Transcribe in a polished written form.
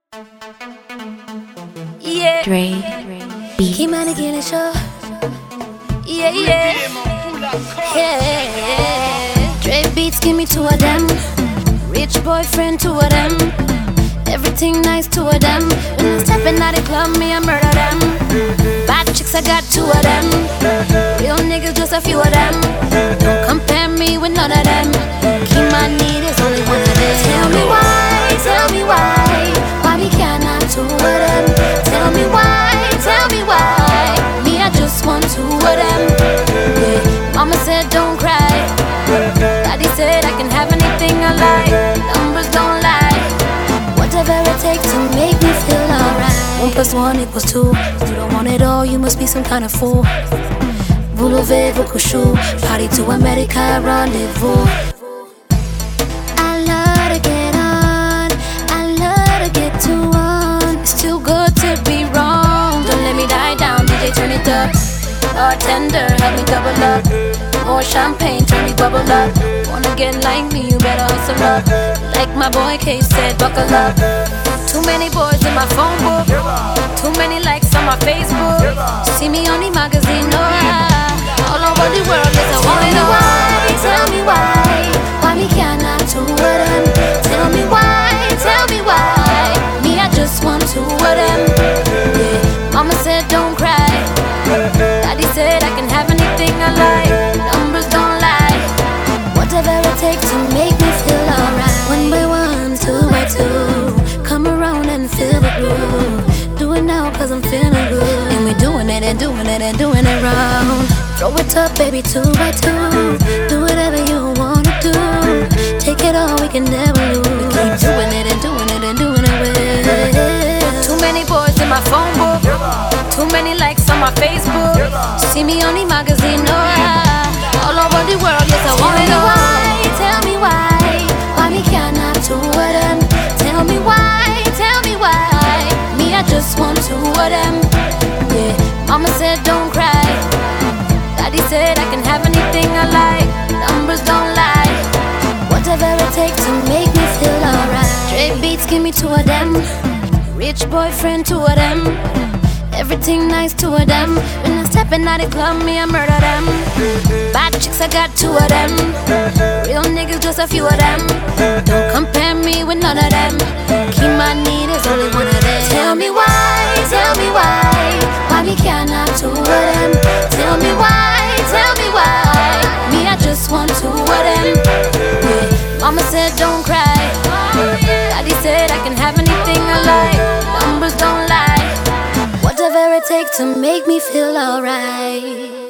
Yeah. Dre Beats. Kimani Gillen Show. Yeah, yeah. Yeah. Dre Beats, give me two of them. Rich boyfriend, two of them. Everything nice, two of them. When I'm stepping out the club, me, I murder them. Bad chicks, I got two of them. Real niggas, just a few of them. Don't compare me with none of them. Kimani, there's only one of them. Tell me why we can't have two of them. Tell me why, me, I just want two of them. Yeah. Mama said don't cry. Daddy said I can have anything I like. Numbers don't lie. Whatever it takes to make me feel alright. 1 + 1 = 2. You don't want it all, you must be some kind of fool. Voulez beaucoup chou. Party to America, rendezvous. I love to get on, I love to get to on. It's too good to be wrong. Don't let me die down, DJ turn it up. Bartender, help me double up. More champagne, turn me bubble up. Wanna get like me, you better hustle up. Like my boy K said, buckle up. Too many boys in my phone book. Too many likes on my Facebook. See me on the magazine, no all over the world, there's a one in a why. Tell me why me can't have two of them. Tell me why, me, I just want two of them. Yeah. Mama said don't cry. Daddy said I can have anything I like. Numbers don't lie. Whatever it takes to make me feel alright. 1 by 1, 2 by 2. Come around and feel the groove. Do it now cause I'm feeling good. And we're doing it and doing it and doing it wrong. Throw it up baby 2 by 2. Do whatever you wanna do. Take it all, we can never lose. We keep doing it and doing it and doing it with. Too many boys in my phone book. Too many likes on my Facebook. See me on the magazine, no all over the world, yes I want it all. Tell me why me can't have two of them. Tell me why, me, I just want two of them. Yeah, mama said don't cry. Daddy said I can have anything I like. Numbers don't lie. Whatever it takes to make me feel alright. Dre Beats, give me two of them. Rich boyfriend, two of them. Everything nice, two of them. When I'm stepping out the club, me, I murder them. Bad chicks, I got two of them. Real niggas, just a few of them. Don't compare me with none of them. Kimani, there's only one of them. Tell me why we can't have two of them. Tell me why, me, I just want two of them. Yeah. Mama said don't cry. Daddy said I can have anything I like. Numbers don't lie. Whatever it takes to make me feel alright.